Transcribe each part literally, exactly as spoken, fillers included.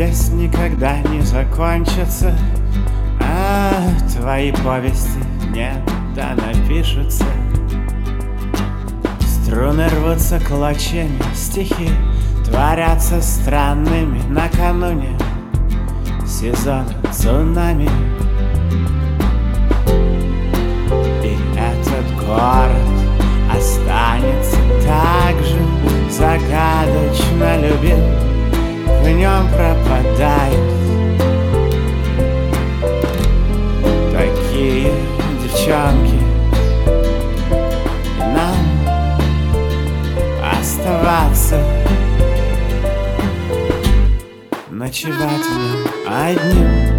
здесь никогда не закончатся, а твои повести не да напишутся. Струны рвутся клочьями, стихи творятся странными накануне сезона цунами. И этот город останется так же загадочно любим, в нем пропадают такие девчонки. И нам оставаться, ночевать в нем одним.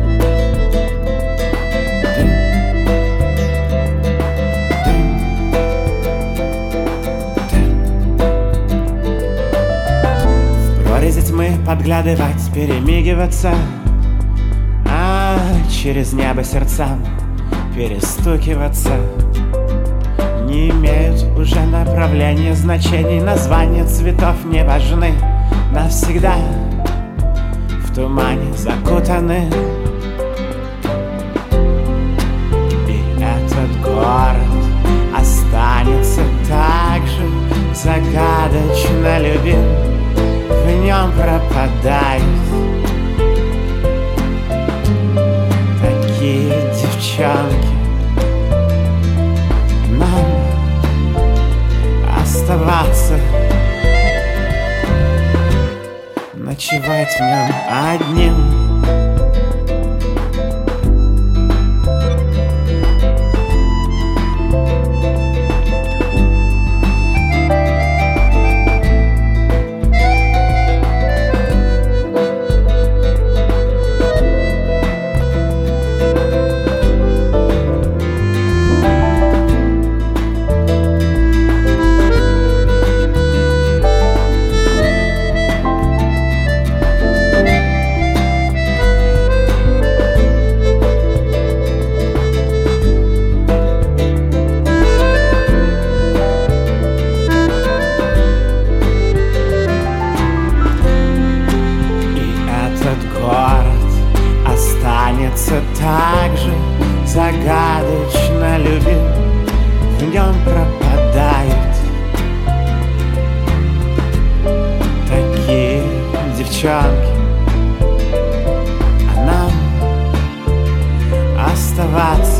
Мы подглядывать, перемигиваться, а через небо сердцам перестукиваться. Не имеют уже направления, значений, названия цветов не важны. Навсегда в тумане закутаны. И этот город останется так же загадочно любим, в нем пропадают такие девчонки. Нам оставаться, ночевать в нем одним. Так же загадочно любим, в нем пропадают такие девчонки. А нам оставаться,